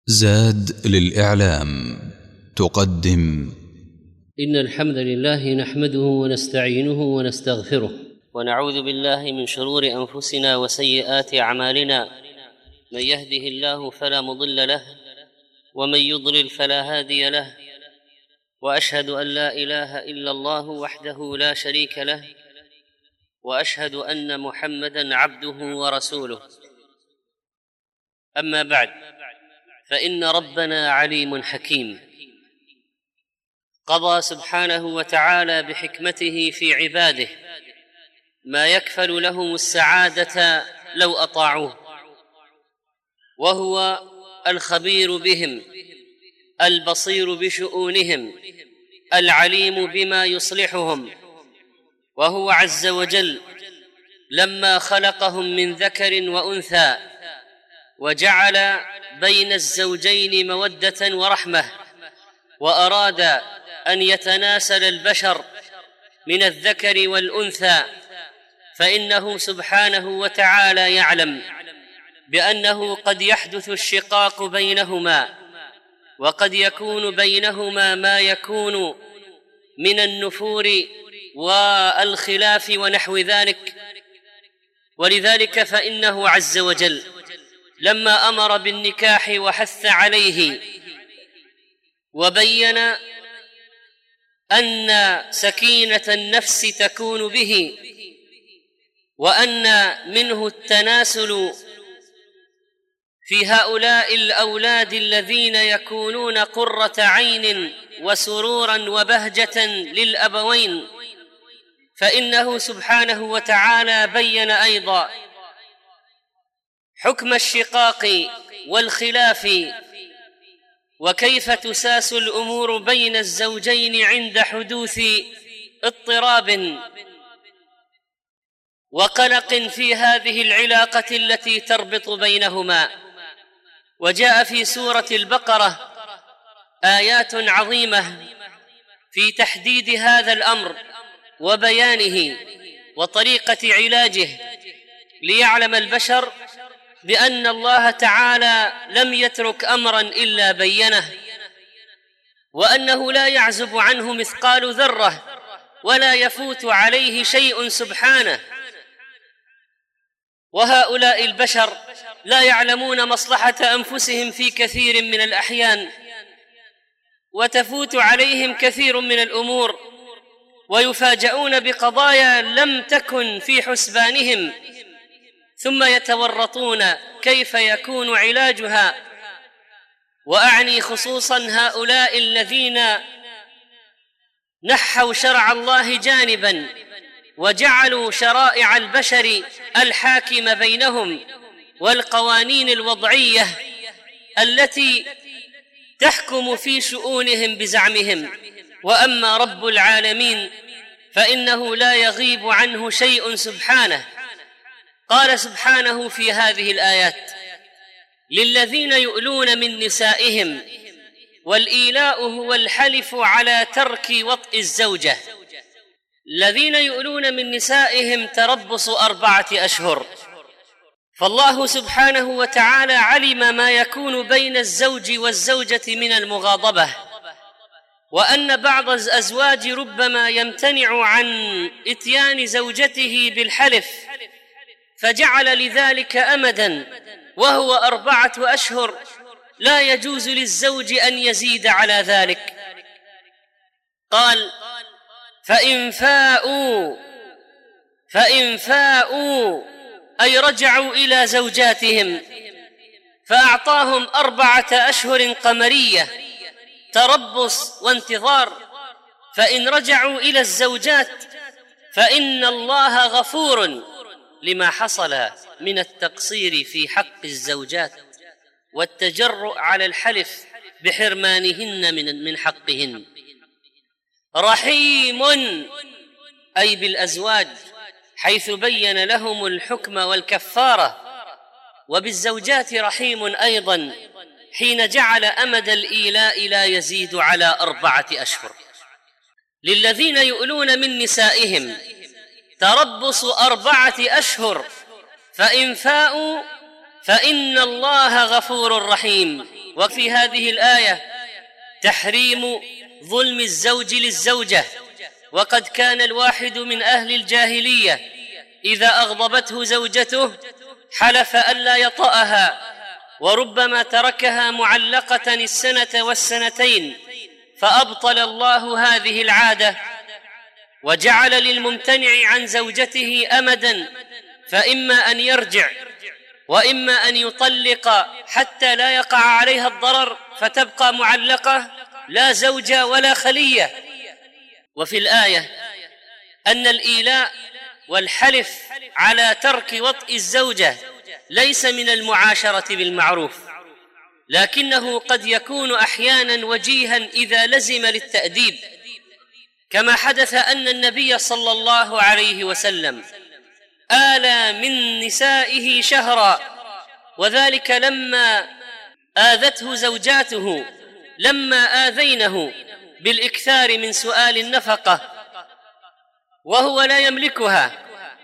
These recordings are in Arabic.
زاد للإعلام تقدم. إن الحمد لله نحمده ونستعينه ونستغفره ونعوذ بالله من شرور أنفسنا وسيئات أعمالنا. من يهده الله فلا مضل له ومن يضلل فلا هادي له، وأشهد أن لا إله إلا الله وحده لا شريك له، وأشهد أن محمدًا عبده ورسوله. أما بعد، فإن ربنا عليم حكيم، قضى سبحانه وتعالى بحكمته في عباده ما يكفل لهم السعادة لو أطاعوه، وهو الخبير بهم البصير بشؤونهم العليم بما يصلحهم. وهو عز وجل لما خلقهم من ذكر وأنثى وجعل بين الزوجين مودة ورحمة، وأراد أن يتناسل البشر من الذكر والأنثى، فإنه سبحانه وتعالى يعلم بأنه قد يحدث الشقاق بينهما، وقد يكون بينهما ما يكون من النفور والخلاف ونحو ذلك. ولذلك فإنه عز وجل لما أمر بالنكاح وحث عليه وبين أن سكينة النفس تكون به، وأن منه التناسل في هؤلاء الأولاد الذين يكونون قرة عين وسرورا وبهجة للأبوين، فإنه سبحانه وتعالى بين أيضا حكم الشقاق والخلاف، وكيف تساس الأمور بين الزوجين عند حدوث اضطراب وقلق في هذه العلاقة التي تربط بينهما. وجاء في سورة البقرة آيات عظيمة في تحديد هذا الأمر وبيانه وطريقة علاجه، ليعلم البشر بأن الله تعالى لم يترك أمرا إلا بينه، وأنه لا يعزب عنه مثقال ذرة ولا يفوت عليه شيء سبحانه. وهؤلاء البشر لا يعلمون مصلحة أنفسهم في كثير من الأحيان، وتفوت عليهم كثير من الأمور، ويفاجؤون بقضايا لم تكن في حسبانهم، ثم يتورطون كيف يكون علاجها. وأعني خصوصا هؤلاء الذين نحوا شرع الله جانبا وجعلوا شرائع البشر الحاكم بينهم والقوانين الوضعية التي تحكم في شؤونهم بزعمهم. وأما رب العالمين فإنه لا يغيب عنه شيء سبحانه. قال سبحانه في هذه الآيات: للذين يؤلون من نسائهم، والإيلاء هو الحلف على ترك وطئ الزوجة. الذين يؤلون من نسائهم تربص 4 أشهر. فالله سبحانه وتعالى علم ما يكون بين الزوج والزوجة من المغاضبة، وأن بعض الأزواج ربما يمتنع عن إتيان زوجته بالحلف، فجعل لذلك أمداً وهو 4 أشهر، لا يجوز للزوج أن يزيد على ذلك. قال: فإن فاءوا أي رجعوا إلى زوجاتهم فأعطاهم 4 أشهر قمرية تربص وانتظار، فإن رجعوا إلى الزوجات فإن الله غفور لما حصل من التقصير في حق الزوجات والتجرؤ على الحلف بحرمانهن من حقهن. رحيم أي بالأزواج، حيث بين لهم الحكم والكفارة، وبالزوجات رحيم أيضا حين جعل أمد الإيلاء لا يزيد على 4 أشهر. للذين يؤلون من نسائهم تربص 4 أشهر، فإن فاءوا فإن الله غفور رحيم. وفي هذه الآية تحريم ظلم الزوج للزوجة، وقد كان الواحد من أهل الجاهلية إذا أغضبته زوجته حلف ألا يطأها، وربما تركها معلقة السنة والسنتين، فأبطل الله هذه العادة وجعل للممتنع عن زوجته أمدا، فإما أن يرجع وإما أن يطلق حتى لا يقع عليها الضرر فتبقى معلقة لا زوجة ولا خلية. وفي الآية أن الإيلاء والحلف على ترك وطئ الزوجة ليس من المعاشرة بالمعروف، لكنه قد يكون أحيانا وجيها إذا لزم للتأديب، كما حدث أن النبي صلى الله عليه وسلم آلى من نسائه شهرا، وذلك لما آذته زوجاته لما آذينه بالإكثار من سؤال النفقة وهو لا يملكها،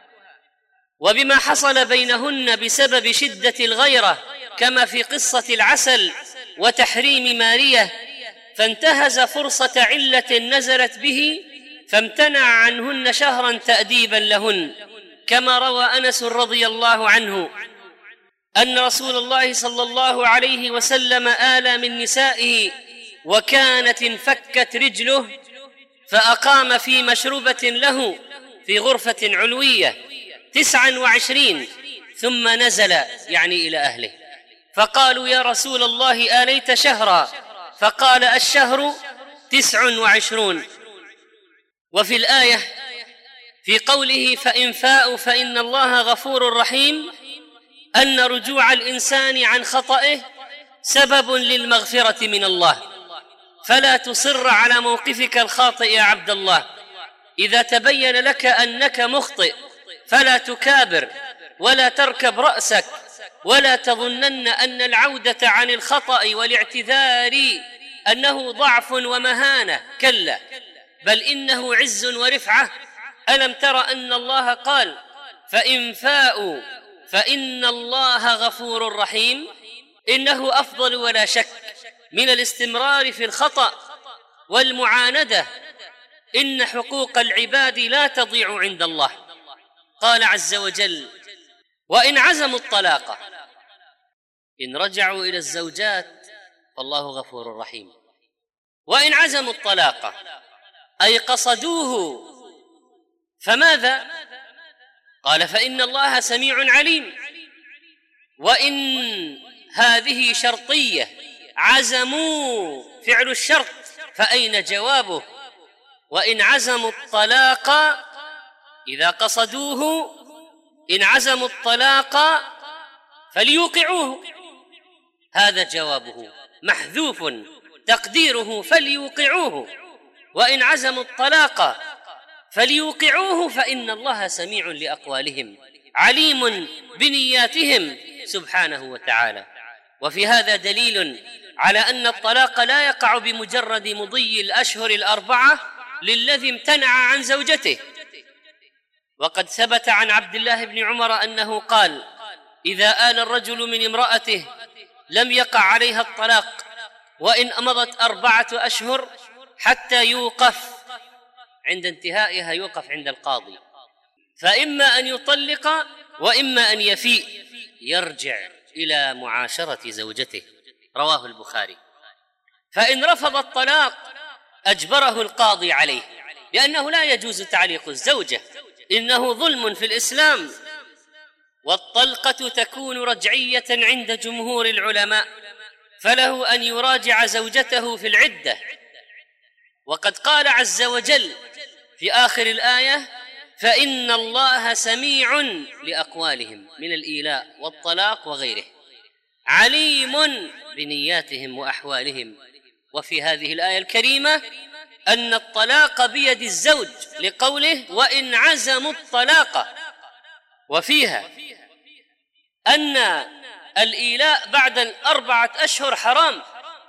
وبما حصل بينهن بسبب شدة الغيرة كما في قصة العسل وتحريم مارية، فانتهز فرصة علة نزلت به فامتنع عنهن شهرا تأديبا لهن، كما روى أنس رضي الله عنه أن رسول الله صلى الله عليه وسلم آلى من نسائه وكانت انفكت رجله، فأقام في مشربة له في غرفة علوية 29 ثم نزل يعني إلى أهله، فقالوا يا رسول الله آليت شهرا؟ فقال الشهر 29. وفي الآية في قوله فإن فاءوا فإن الله غفور رحيم أن رجوع الإنسان عن خطئه سبب للمغفرة من الله، فلا تصر على موقفك الخاطئ يا عبد الله، إذا تبين لك أنك مخطئ فلا تكابر ولا تركب رأسك، ولا تظنن أن العودة عن الخطأ والاعتذار أنه ضعف ومهانة، كلا، بل إنه عز ورفعة. ألم تر أن الله قال فإن فاءوا فإن الله غفور رحيم؟ إنه أفضل ولا شك من الاستمرار في الخطأ والمعاندة، إن حقوق العباد لا تضيع عند الله. قال عز وجل وإن عزموا الطلاق إن رجعوا إلى الزوجات فالله غفور رحيم. وإن عزموا الطلاق أي قصدوه فماذا؟ قال فإن الله سميع عليم. وإن هذه شرطية، عزموا فعل الشرط، فأين جوابه؟ وإن عزموا الطلاق إذا قصدوه، إن عزموا الطلاق فليوقعوه، هذا جوابه محذوف تقديره فليوقعوه. وإن عزموا الطلاق فليوقعوه فإن الله سميع لأقوالهم عليم بنياتهم سبحانه وتعالى. وفي هذا دليل على أن الطلاق لا يقع بمجرد مضي الأشهر الأربعة للذي امتنع عن زوجته. وقد ثبت عن عبد الله بن عمر أنه قال إذا آل الرجل من امرأته لم يقع عليها الطلاق وإن أمضت 4 أشهر حتى يوقف، عند انتهائها يوقف عند القاضي، فإما أن يطلق وإما أن يفيء يرجع إلى معاشرة زوجته. رواه البخاري. فإن رفض الطلاق أجبره القاضي عليه، لأنه لا يجوز تعليق الزوجة، إنه ظلم في الإسلام. والطلقة تكون رجعية عند جمهور العلماء، فله أن يراجع زوجته في العدة. وقد قال عز وجل في آخر الآية فإن الله سميع لأقوالهم من الإيلاء والطلاق وغيره، عليم بنياتهم وأحوالهم. وفي هذه الآية الكريمة أن الطلاق بيد الزوج لقوله وإن عزموا الطلاق، وفيها أن الإيلاء بعد 4 أشهر حرام،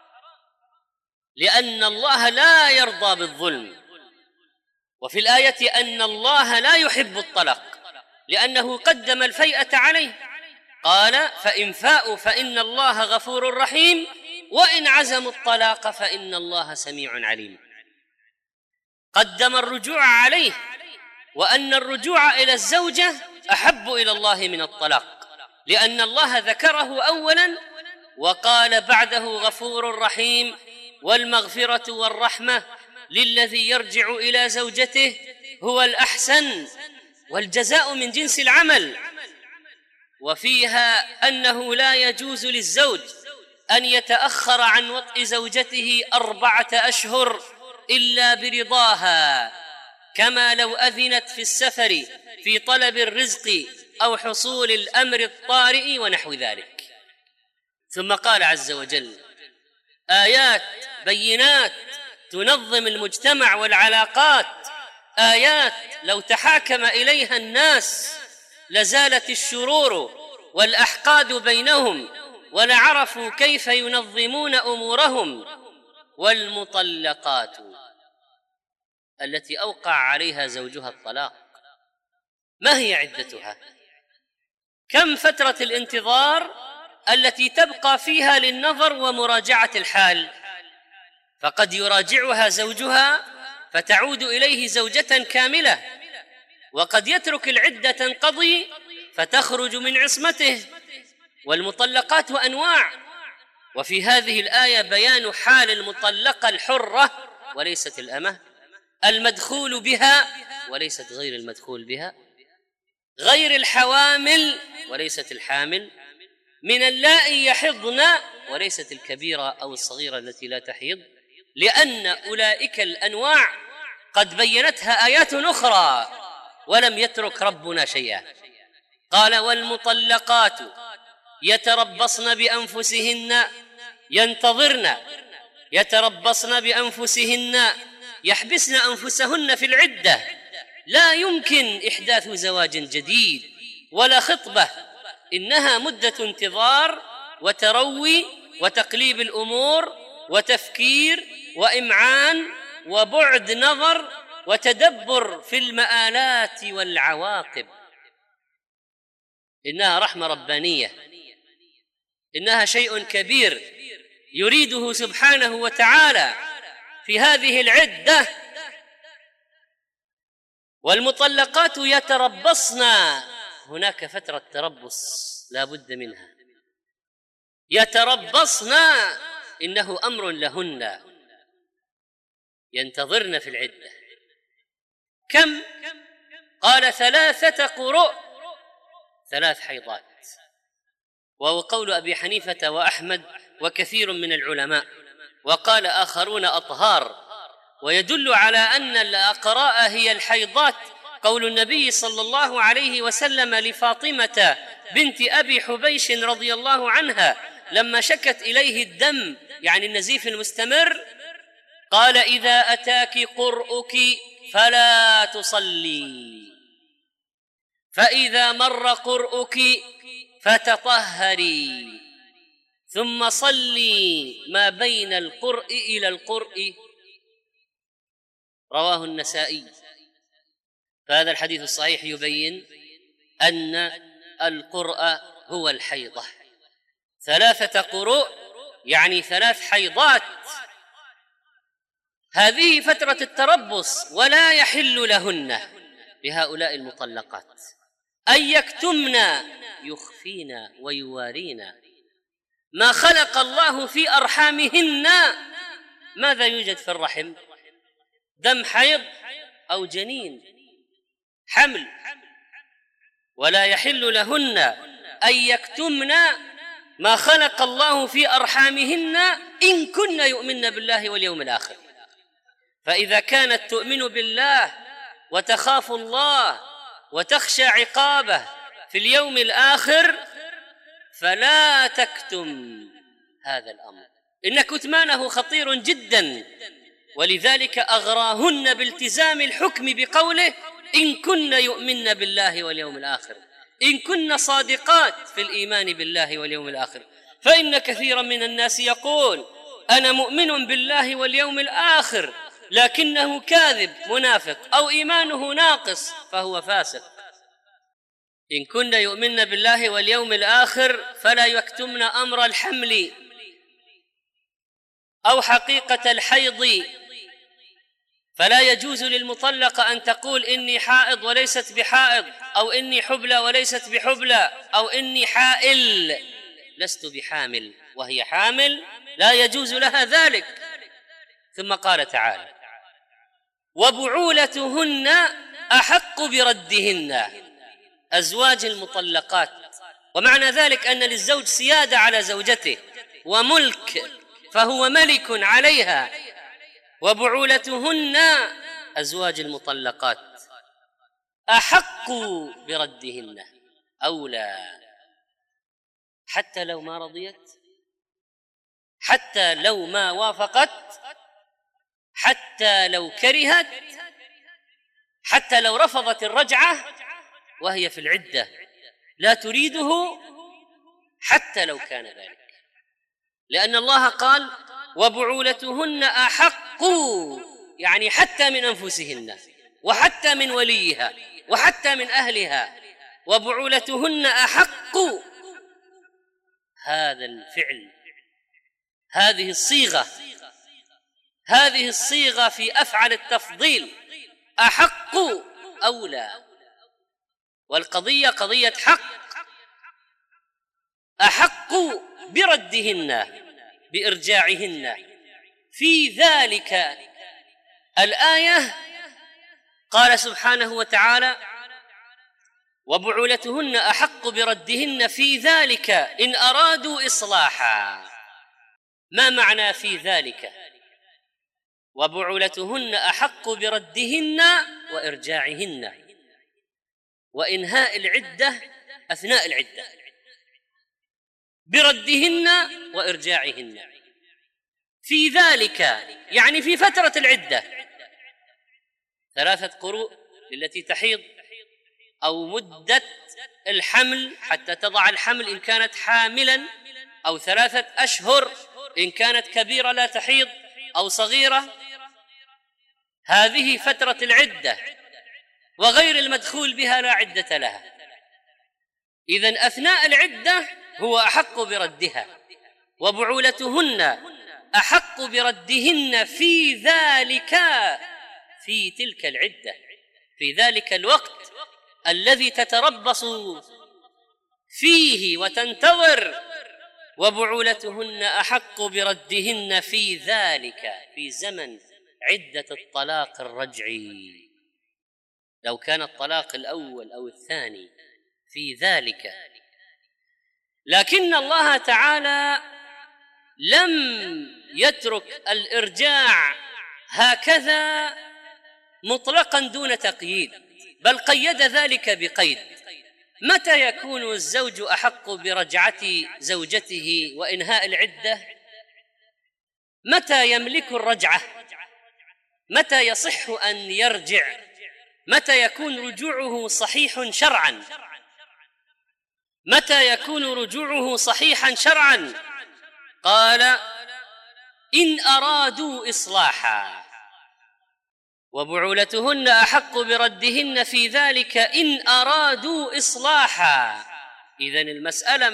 لأن الله لا يرضى بالظلم. وفي الآية أن الله لا يحب الطلاق لأنه قدم الفيئة عليه، قال فإن فاءوا فإن الله غفور رحيم وإن عزموا الطلاق فإن الله سميع عليم. قدم الرجوع عليه، وأن الرجوع إلى الزوجة أحب إلى الله من الطلاق، لأن الله ذكره أولا وقال بعده غفور رحيم والمغفرة والرحمة للذي يرجع إلى زوجته هو الأحسن والجزاء من جنس العمل. وفيها أنه لا يجوز للزوج أن يتأخر عن وطء زوجته 4 أشهر إلا برضاها، كما لو أذنت في السفر في طلب الرزق أو حصول الأمر الطارئ ونحو ذلك. ثم قال عز وجل: آيات بينات تنظم المجتمع والعلاقات، آيات لو تحاكم إليها الناس لزالت الشرور والأحقاد بينهم ولعرفوا كيف ينظمون أمورهم. والمطلقات التي أوقع عليها زوجها الطلاق ما هي عدتها؟ كم فترة الانتظار التي تبقى فيها للنظر ومراجعة الحال؟ فقد يراجعها زوجها فتعود إليه زوجة كاملة، وقد يترك العدة تنقضي فتخرج من عصمته. والمطلقات أنواع، وفي هذه الآية بيان حال المطلقة الحرة وليست الأمة، المدخول بها وليست غير المدخول بها، غير الحوامل وليست الحامل، من اللائي يحضن وليست الكبيرة أو الصغيرة التي لا تحيض، لأن أولئك الأنواع قد بينتها آيات أخرى ولم يترك ربنا شيئا. قال: والمطلقات يتربصن بأنفسهن، ينتظرن، يتربصن بأنفسهن، يحبسن أنفسهن في العدة، لا يمكن إحداث زواج جديد ولا خطبة، إنها مدة انتظار وتروي وتقليب الأمور وتفكير وإمعان وبعد نظر وتدبر في المآلات والعواقب. إنها رحمة ربانية، إنها شيء كبير يريده سبحانه وتعالى في هذه العدة. والمطلقات يتربصن، هناك فترة تربص لا بد منها، يتربصن إنه أمر لهن، ينتظرن في العدة. كم؟ قال 3 قروء، 3 حيضات، وهو قول أبي حنيفة وأحمد وكثير من العلماء، وقال آخرون أطهار. ويدل على أن الأقراء هي الحيضات قول النبي صلى الله عليه وسلم لفاطمة بنت أبي حبيش رضي الله عنها لما شكت إليه الدم، يعني النزيف المستمر، قال: إذا أتاك قرؤك فلا تصلي، فإذا مر قرؤك فتطهري، ثم صلي ما بين القرء إلى القرء. رواه النسائي. فهذا الحديث الصحيح يبين أن القرء هو الحيضة، 3 قروء يعني 3 حيضات. هذه فترة التربص، ولا يحل لهن لهؤلاء المطلقات أن يكتمن، يخفين ويوارين ما خلق الله في أرحامهن. ماذا يوجد في الرحم؟ دم حيض أو جنين حمل. ولا يحل لهن أن يكتمن ما خلق الله في أرحامهن إن كن يؤمن بالله واليوم الآخر. فإذا كانت تؤمن بالله وتخاف الله وتخشى عقابه في اليوم الآخر فلا تكتم هذا الأمر، إن كتمانه خطير جدا. ولذلك أغراهن بالتزام الحكم بقوله: إن كن يؤمن بالله واليوم الآخر، إن كن صادقات في الإيمان بالله واليوم الآخر. فإن كثيرا من الناس يقول: أنا مؤمن بالله واليوم الآخر، لكنه كاذب منافق أو إيمانه ناقص فهو فاسق. إن كن يؤمن بالله واليوم الآخر فلا يكتمن أمر الحمل، أو حقيقة الحيض، فلا يجوز للمطلقة أن تقول إني حائض وليست بحائض، أو إني حبلى وليست بحبلى، أو إني حائل لست بحامل وهي حامل، لا يجوز لها ذلك. ثم قال تعالى: وبعولتهن أحق بردهن، أزواج المطلقات. ومعنى ذلك أن للزوج سيادة على زوجته وملك، فهو ملك عليها. وبعولتهن أزواج المطلقات أحق بردهن، أولى، حتى لو ما رضيت، حتى لو ما وافقت، حتى لو كرهت، حتى لو رفضت الرجعة وهي في العدة لا تريده، حتى لو كان ذلك، لأن الله قال: وبعولتهن أحق، يعني حتى من أنفسهن وحتى من وليها وحتى من أهلها. وبعولتهن أحق، هذا الفعل، هذه الصيغة في أفعل التفضيل، أحق أولى، والقضية قضية حق. أحق بردهن، بإرجاعهن. في ذلك الآية قال سبحانه وتعالى: وبعولتهن أحق بردهن في ذلك إن أرادوا إصلاحا. ما معنى في ذلك؟ وبعولتهن أحق بردهن وإرجاعهن وإنهاء العدة أثناء العدة، بردهن وإرجاعهن في ذلك، يعني في فترة العدة، 3 قروء التي تحيض، أو مدة الحمل حتى تضع الحمل إن كانت حاملا، أو 3 أشهر إن كانت كبيرة لا تحيض أو صغيرة. هذه فترة العدة، وغير المدخول بها لا عدة لها. إذن أثناء العدة هو أحق بردها. وبعولتهن أحق بردهن في ذلك، في تلك العدة، في ذلك الوقت الذي تتربص فيه وتنتظر. وبعولتهن أحق بردهن في ذلك، في زمن عدة الطلاق الرجعي، لو كان الطلاق الأول أو الثاني، في ذلك. لكن الله تعالى لم يترك الإرجاع هكذا مطلقا دون تقييد، بل قيد ذلك بقيد: متى يكون الزوج أحق برجعة زوجته وإنهاء العدة؟ متى يملك الرجعة؟ متى يصح أن يرجع؟ متى يكون رجوعه صحيح شرعا؟ متى يكون رجوعه صحيحا شرعا؟ قال: إن أرادوا إصلاحا. وبعولتهن أحق بردهن في ذلك إن أرادوا إصلاحا. إذن المسألة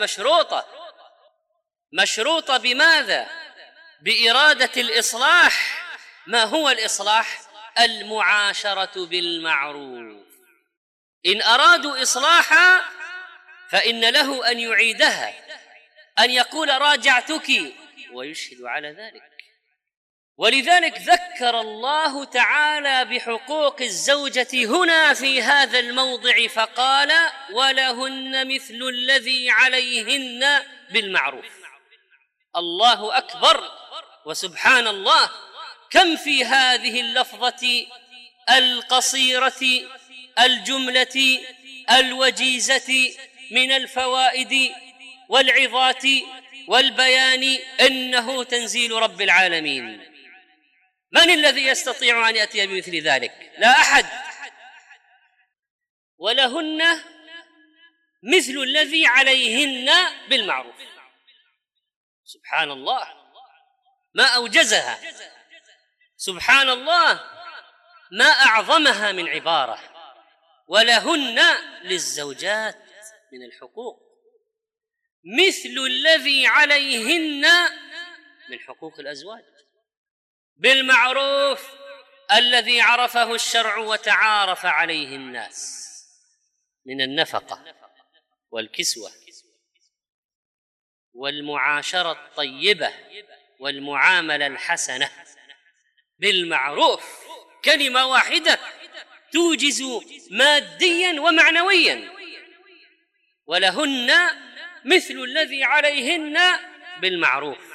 مشروطة بماذا؟ بإرادة الإصلاح. ما هو الإصلاح؟ المعاشرة بالمعروف. إن أرادوا إصلاحا فإن له أن يعيدها، أن يقول: راجعتك، ويشهد على ذلك. ولذلك ذكر الله تعالى بحقوق الزوجة هنا في هذا الموضع فقال: ولهن مثل الذي عليهن بالمعروف. الله أكبر وسبحان الله، كم في هذه اللفظة القصيرة الجملة الوجيزة من الفوائد والعظات والبيان، إنه تنزيل رب العالمين. من الذي يستطيع أن يأتي بمثل ذلك؟ لا أحد. ولهن مثل الذي عليهن بالمعروف. سبحان الله، ما أوجزها، سبحان الله، ما أعظمها من عبارة. ولهن للزوجات من الحقوق مثل الذي عليهن من حقوق الأزواج. بالمعروف الذي عرفه الشرع وتعارف عليه الناس من النفقة والكسوة والمعاشرة الطيبة والمعاملة الحسنة بالمعروف، كلمة واحدة توجز ماديا ومعنويا. ولهن مثل الذي عليهن بالمعروف.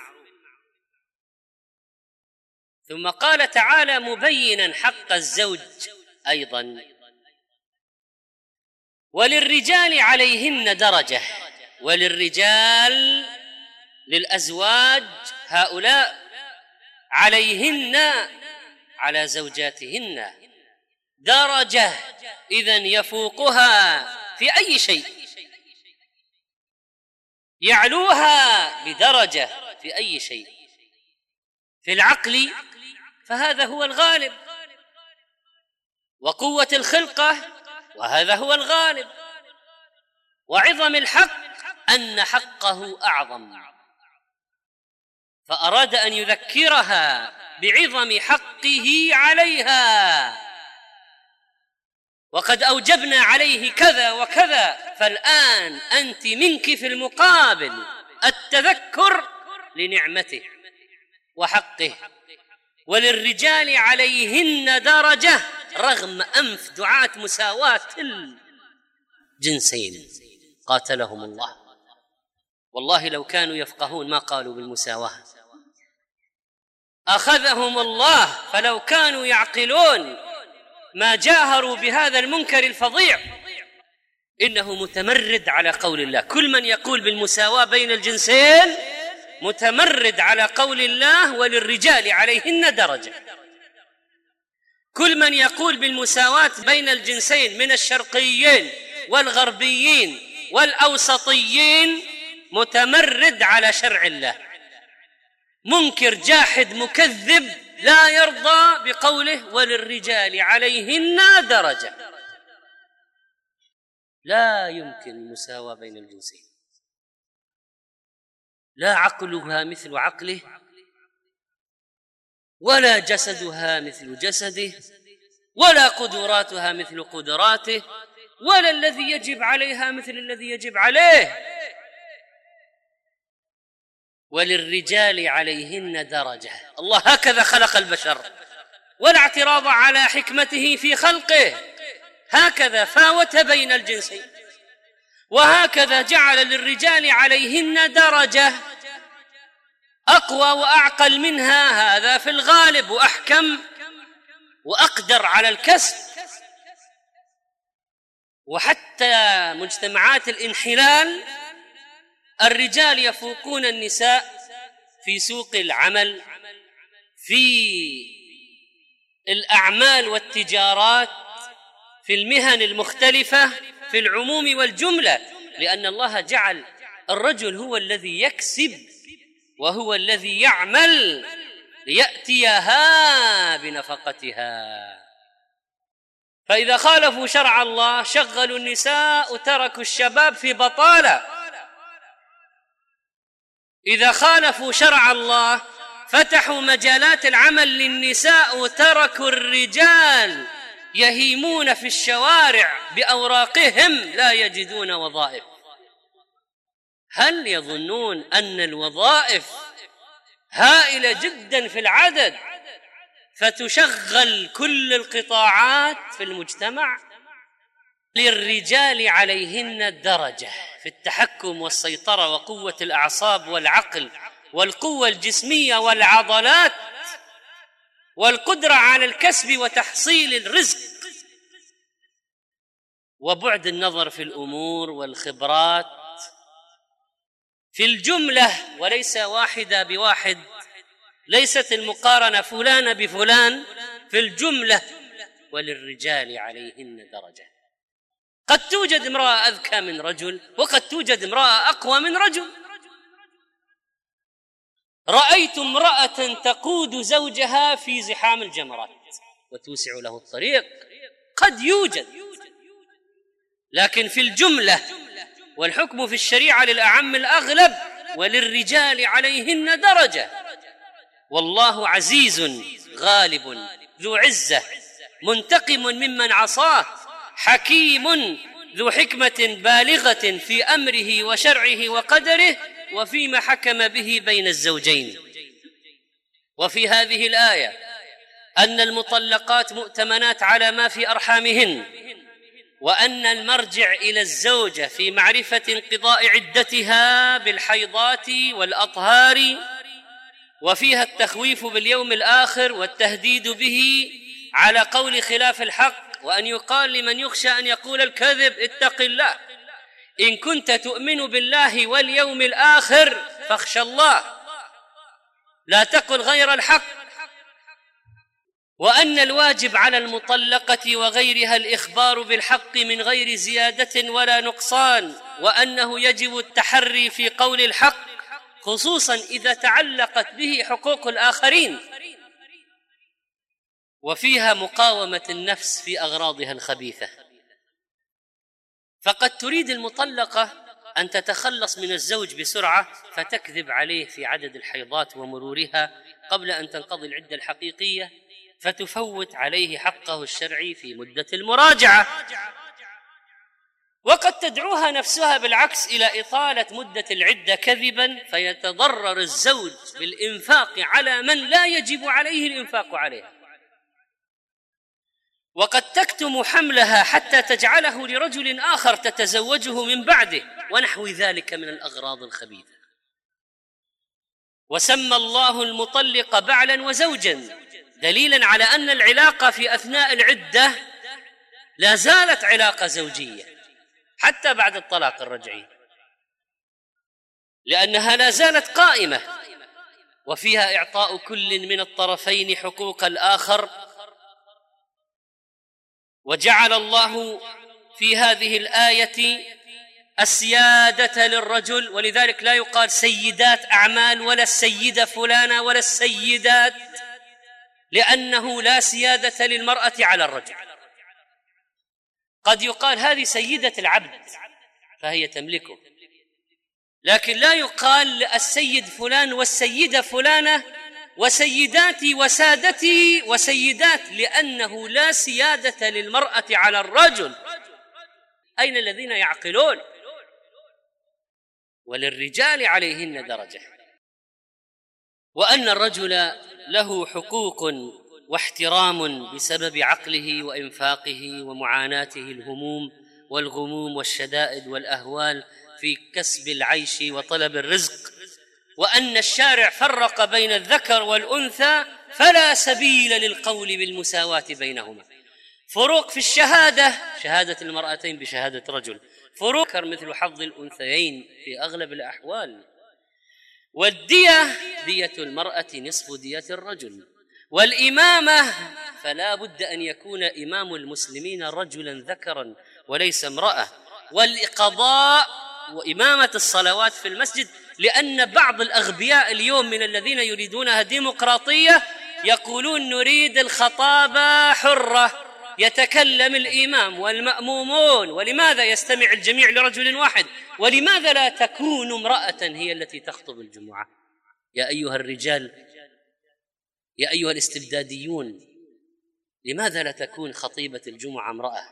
ثم قال تعالى مبينا حق الزوج أيضا: وللرجال عليهن درجة. وللرجال للأزواج هؤلاء عليهن على زوجاتهن درجة، إذن يفوقها في أي شيء، يعلوها بدرجة في أي شيء. في العقل فهذا هو الغالب، وقوة الخلقة وهذا هو الغالب، وعظم الحق أن حقه أعظم، فأراد أن يذكرها بعظم حقه عليها. وقد أوجبنا عليه كذا وكذا، فالآن أنت منك في المقابل التذكر لنعمته وحقه. وللرجال عليهن درجة، رغم أنف دعاة مساواة الجنسين قاتلهم الله، والله لو كانوا يفقهون ما قالوا بالمساواة، أخذهم الله. فلو كانوا يعقلون ما جاهروا بهذا المنكر الفظيع. إنه متمرد على قول الله. كل من يقول بالمساواة بين الجنسين متمرد على قول الله وللرجال عليهن درجة. كل من يقول بالمساواة بين الجنسين من الشرقيين والغربيين والأوسطيين متمرد على شرع الله، منكر جاحد مكذب لا يرضى بقوله وللرجال عليهن درجة. لا يمكن المساواة بين الجنسين، لا عقلها مثل عقله، ولا جسدها مثل جسده، ولا قدراتها مثل قدراته، ولا الذي يجب عليها مثل الذي يجب عليه. وللرجال عليهن درجة. الله هكذا خلق البشر، ولا اعتراض على حكمته في خلقه، هكذا فاوت بين الجنسين، وهكذا جعل للرجال عليهن درجة أقوى وأعقل منها، هذا في الغالب، وأحكم وأقدر على الكسب. وحتى مجتمعات الانحلال الرجال يفوقون النساء في سوق العمل، في الأعمال والتجارات، في المهن المختلفة، في العموم والجملة، لأن الله جعل الرجل هو الذي يكسب وهو الذي يعمل ليأتيها بنفقتها. فإذا خالفوا شرع الله شغلوا النساء وتركوا الشباب في بطالة. إذا خالفوا شرع الله فتحوا مجالات العمل للنساء وتركوا الرجال يهيمون في الشوارع بأوراقهم لا يجدون وظائف. هل يظنون أن الوظائف هائلة جدا في العدد فتشغل كل القطاعات في المجتمع؟ للرجال عليهن الدرجة في التحكم والسيطرة وقوة الأعصاب والعقل والقوة الجسمية والعضلات والقدرة على الكسب وتحصيل الرزق وبعد النظر في الأمور والخبرات في الجملة، وليس واحدة بواحد، ليست المقارنة فلان بفلان، في الجملة. وللرجال عليهن درجة. قد توجد امرأة أذكى من رجل، وقد توجد امرأة أقوى من رجل. رأيت امرأة تقود زوجها في زحام الجمرات وتوسع له الطريق، قد يوجد، لكن في الجملة والحكم في الشريعة للأعم الأغلب وللرجال عليهن درجة. والله عزيز غالب ذو عزة منتقم ممن عصاه حكيم ذو حكمة بالغة في أمره وشرعه وقدره وفيما حكم به بين الزوجين. وفي هذه الآية أن المطلقات مؤتمنات على ما في أرحامهن، وأن المرجع إلى الزوجة في معرفة انقضاء عدتها بالحيضات والأطهار، وفيها التخويف باليوم الآخر والتهديد به على قول خلاف الحق، وأن يقال لمن يخشى أن يقول الكذب اتق الله، إن كنت تؤمن بالله واليوم الآخر فاخشى الله لا تقل غير الحق. وأن الواجب على المطلقة وغيرها الإخبار بالحق من غير زيادة ولا نقصان، وأنه يجب التحري في قول الحق خصوصا إذا تعلقت به حقوق الآخرين. وفيها مقاومة النفس في أغراضها الخبيثة، فقد تريد المطلقة أن تتخلص من الزوج بسرعة فتكذب عليه في عدد الحيضات ومرورها قبل أن تنقضي العدة الحقيقية، فتفوت عليه حقه الشرعي في مدة المراجعة. وقد تدعوها نفسها بالعكس إلى إطالة مدة العدة كذبا، فيتضرر الزوج بالإنفاق على من لا يجب عليه الإنفاق عليها. وقد تكتم حملها حتى تجعله لرجل آخر تتزوجه من بعده، ونحو ذلك من الأغراض الخبيثة. وسمى الله المطلق بعلا وزوجا دليلا على أن العلاقة في أثناء العدة لا زالت علاقة زوجية حتى بعد الطلاق الرجعي، لأنها لا زالت قائمة، وفيها إعطاء كل من الطرفين حقوق الآخر. وجعل الله في هذه الآية السيادة للرجل، ولذلك لا يقال سيدات أعمال ولا السيدة فلانة ولا السيدات، لأنه لا سيادة للمرأة على الرجل. قد يقال هذه سيدة العبد فهي تملكه، لكن لا يقال السيد فلان والسيدة فلانة وسيداتي وسادتي وسيدات، لأنه لا سيادة للمرأة على الرجل. أين الذين يعقلون؟ وللرجال عليهن درجة. وأن الرجل له حقوق واحترام بسبب عقله وإنفاقه ومعاناته الهموم والغموم والشدائد والأهوال في كسب العيش وطلب الرزق، وأن الشارع فرق بين الذكر والأنثى فلا سبيل للقول بالمساواة بينهما. فروق في الشهادة، شهادة المرأتين بشهادة رجل، فروق مثل حظ الأنثيين في أغلب الأحوال. والدية دية المرأة نصف دية الرجل. والإمامة فلا بد أن يكون إمام المسلمين رجلا ذكرا وليس امرأة. والقضاء وإمامة الصلوات في المسجد، لأن بعض الأغبياء اليوم من الذين يريدونها ديمقراطية يقولون نريد الخطابة حرة، يتكلم الإمام والمأمومون، ولماذا يستمع الجميع لرجل واحد؟ ولماذا لا تكون امرأة هي التي تخطب الجمعة؟ يا أيها الرجال، يا أيها الاستبداديون، لماذا لا تكون خطيبة الجمعة امرأة؟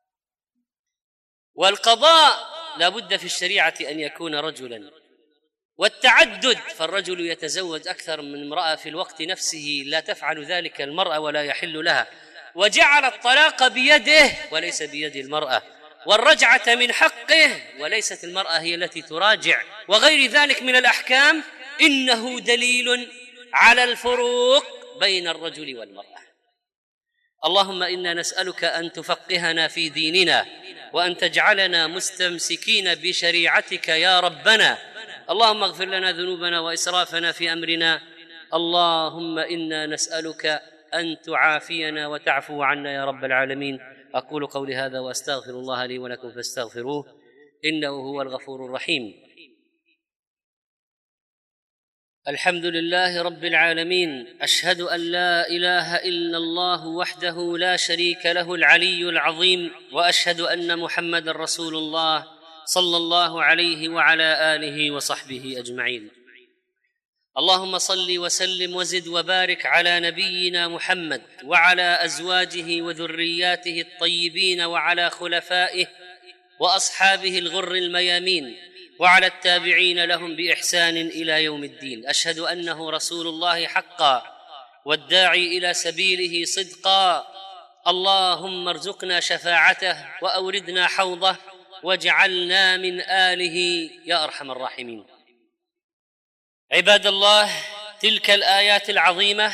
والقضاء لا بد في الشريعة أن يكون رجلا. والتعدد، فالرجل يتزوج أكثر من امرأة في الوقت نفسه، لا تفعل ذلك المرأة ولا يحل لها. وجعل الطلاق بيده وليس بيد المرأة، والرجعة من حقه وليست المرأة هي التي تراجع، وغير ذلك من الأحكام. إنه دليل على الفروق بين الرجل والمرأة. اللهم إنا نسألك أن تفقهنا في ديننا، وأن تجعلنا مستمسكين بشريعتك يا ربنا. اللهم اغفر لنا ذنوبنا وإسرافنا في أمرنا. اللهم إنا نسألك أن تعافينا وتعفو عنا يا رب العالمين. أقول قولي هذا وأستغفر الله لي ولكم فاستغفروه إنه هو الغفور الرحيم. الحمد لله رب العالمين، أشهد أن لا إله إلا الله وحده لا شريك له العلي العظيم، وأشهد أن محمد رسول الله صلى الله عليه وعلى آله وصحبه أجمعين. اللهم صل وسلم وزد وبارك على نبينا محمد وعلى أزواجه وذرياته الطيبين وعلى خلفائه وأصحابه الغر الميامين وعلى التابعين لهم بإحسان إلى يوم الدين. أشهد أنه رسول الله حقا والداعي إلى سبيله صدقا. اللهم ارزقنا شفاعته وأوردنا حوضه واجعلنا من آله يا أرحم الراحمين. عباد الله، تلك الآيات العظيمة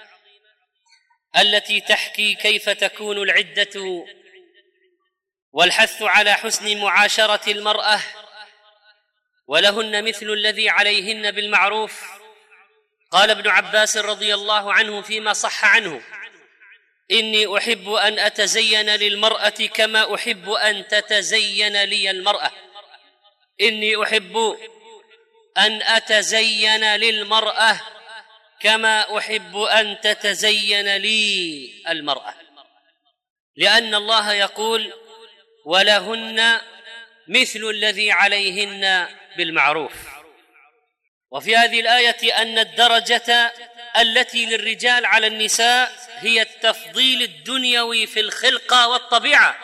التي تحكي كيف تكون العدة والحث على حسن معاشرة المرأة ولهن مثل الذي عليهن بالمعروف. قال ابن عباس رضي الله عنه فيما صح عنه: إني أحب أن أتزين للمرأة كما أحب أن تتزين لي المرأة. إني أحب أن أتزين للمرأة كما أحب أن تتزين لي المرأة، لأن الله يقول: ولهن مثل الذي عليهن بالمعروف. وفي هذه الآية أن الدرجة التي للرجال على النساء هي التفضيل الدنيوي في الخلقة والطبيعة،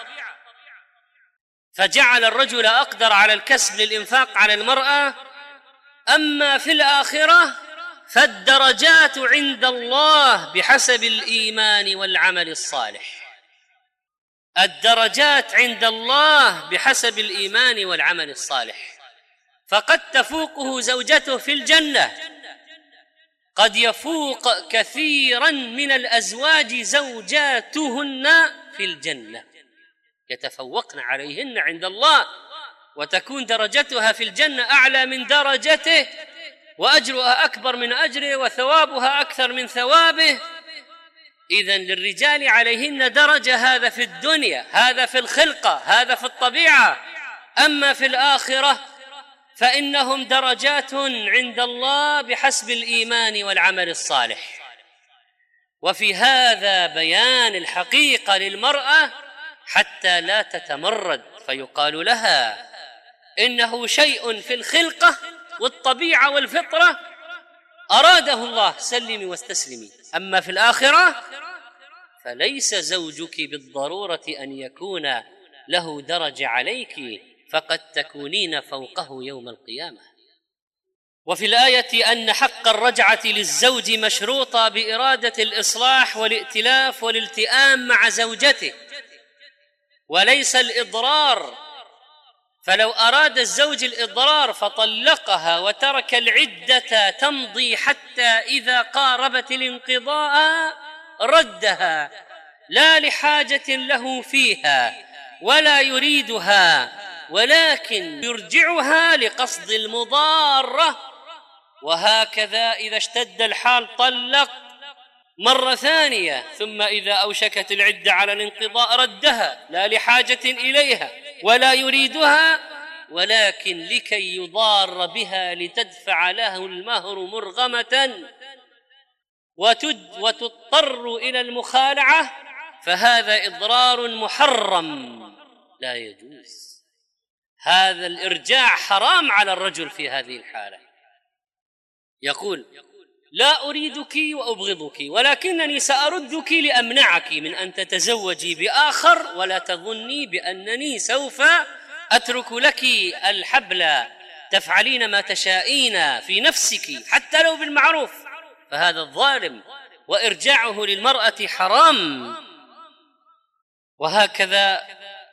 فجعل الرجل أقدر على الكسب للإنفاق على المرأة. أما في الآخرة فالدرجات عند الله بحسب الإيمان والعمل الصالح. الدرجات عند الله بحسب الإيمان والعمل الصالح، فقد تفوقه زوجته في الجنة، قد يفوق كثيرا من الأزواج زوجاتهن في الجنة، يتفوقن عليهن عند الله، وتكون درجتها في الجنة أعلى من درجته، وأجرها أكبر من أجره، وثوابها أكثر من ثوابه. إذن للرجال عليهن درجة، هذا في الدنيا، هذا في الخلقة، هذا في الطبيعة. أما في الآخرة فإنهم درجات عند الله بحسب الإيمان والعمل الصالح. وفي هذا بيان الحقيقة للمرأة حتى لا تتمرد، فيقال لها إنه شيء في الخلقة والطبيعة والفطرة أراده الله، سلمي واستسلمي. أما في الآخرة فليس زوجك بالضرورة أن يكون له درجة عليك، فقد تكونين فوقه يوم القيامة. وفي الآية أن حق الرجعة للزوج مشروطة بإرادة الإصلاح والائتلاف والالتئام مع زوجته، وليس الإضرار. فلو أراد الزوج الإضرار فطلقها وترك العدة تمضي حتى إذا قاربت الانقضاء ردها، لا لحاجة له فيها ولا يريدها، ولكن يرجعها لقصد المضارة. وهكذا إذا اشتد الحال طلق مرة ثانية، ثم إذا أوشكت العدة على الانقضاء ردها، لا لحاجة إليها ولا يريدها، ولكن لكي يضار بها لتدفع له المهر مرغمة وتضطر إلى المخالعة، فهذا إضرار محرم لا يجوز. هذا الإرجاع حرام على الرجل في هذه الحالة. يقول: لا أريدك وأبغضك، ولكنني سأردك لأمنعك من أن تتزوجي بآخر، ولا تظني بأنني سوف أترك لك الحبل، تفعلين ما تشائين في نفسك حتى لو بالمعروف. فهذا الظالم، وإرجاعه للمرأة حرام. وهكذا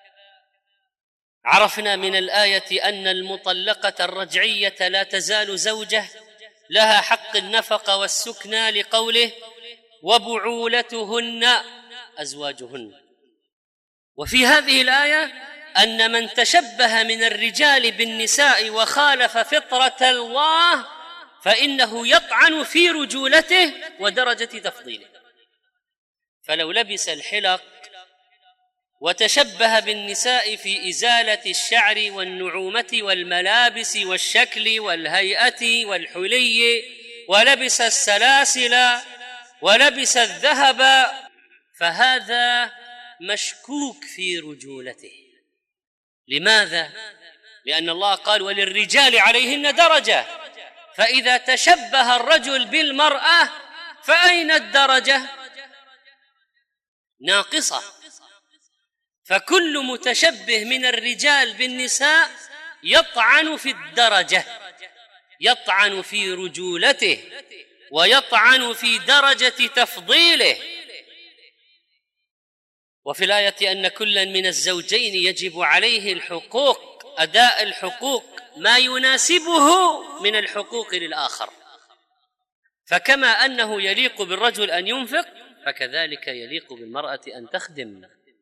عرفنا من الآية أن المطلقة الرجعية لا تزال زوجة، لها حق النفقة والسكنى، لقوله: وبعولتهن أزواجهن. وفي هذه الآية أن من تشبه من الرجال بالنساء وخالف فطرة الله فإنه يطعن في رجولته ودرجة تفضيله. فلو لبس الحلق وتشبه بالنساء في إزالة الشعر والنعومة والملابس والشكل والهيئة والحلي، ولبس السلاسل ولبس الذهب، فهذا مشكوك في رجولته. لماذا؟ لأن الله قال: وللرجال عليهن درجة، فإذا تشبه الرجل بالمرأة فأين الدرجة؟ ناقصة. فكل متشبه من الرجال بالنساء يطعن في الدرجة، يطعن في رجولته ويطعن في درجة تفضيله. وفي الآية أن كلا من الزوجين يجب عليه الحقوق، أداء الحقوق ما يناسبه من الحقوق للآخر. فكما أنه يليق بالرجل أن ينفق فكذلك يليق بالمرأة أن تخدم.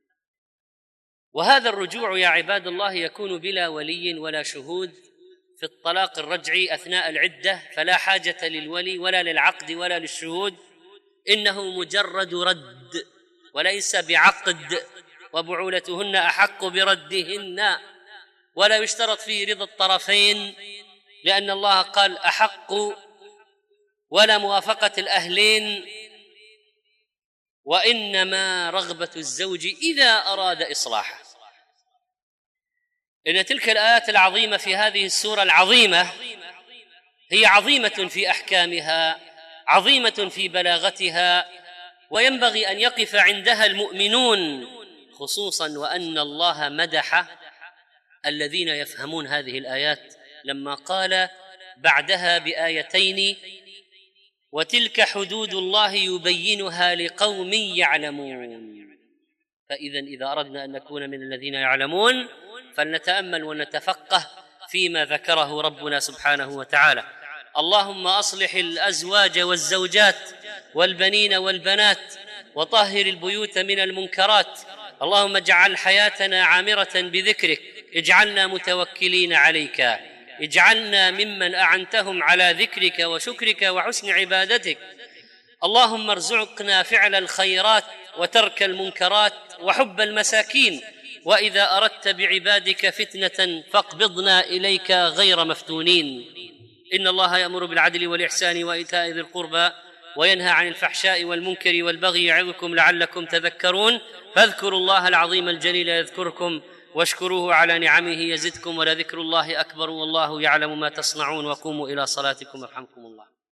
وهذا الرجوع يا عباد الله يكون بلا ولي ولا شهود. في الطلاق الرجعي أثناء العدة فلا حاجة للولي ولا للعقد ولا للشهود، إنه مجرد رد وليس بعقد، وبعولتهن أحق بردهن، ولا يشترط فيه رضا الطرفين، لأن الله قال أحق، ولا موافقة الأهلين، وإنما رغبة الزوج إذا أراد إصلاحه. إن تلك الآيات العظيمة في هذه السورة العظيمة هي عظيمة في أحكامها، عظيمة في بلاغتها، وينبغي أن يقف عندها المؤمنون، خصوصا وأن الله مدح الذين يفهمون هذه الآيات لما قال بعدها بآيتين: وتلك حدود الله يبينها لقوم يعلمون. فإذا إذا أردنا أن نكون من الذين يعلمون فلنتأمل ونتفقه فيما ذكره ربنا سبحانه وتعالى. اللهم أصلح الأزواج والزوجات والبنين والبنات، وطهر البيوت من المنكرات. اللهم اجعل حياتنا عامرة بذكرك، اجعلنا متوكلين عليك، اجعلنا ممن أعنتهم على ذكرك وشكرك وحسن عبادتك. اللهم ارزقنا فعل الخيرات وترك المنكرات وحب المساكين، وإذا أردت بعبادك فتنة فاقبضنا إليك غير مفتونين. إن الله يأمر بالعدل والإحسان وإيتاء ذي القربى وينهى عن الفحشاء والمنكر والبغي يعظكم لعلكم تذكرون. فاذكروا الله العظيم الجليل يذكركم، واشكروه على نعمه يزدكم، ولذكر الله أكبر والله يعلم ما تصنعون. وقوموا إلى صلاتكم يرحمكم الله.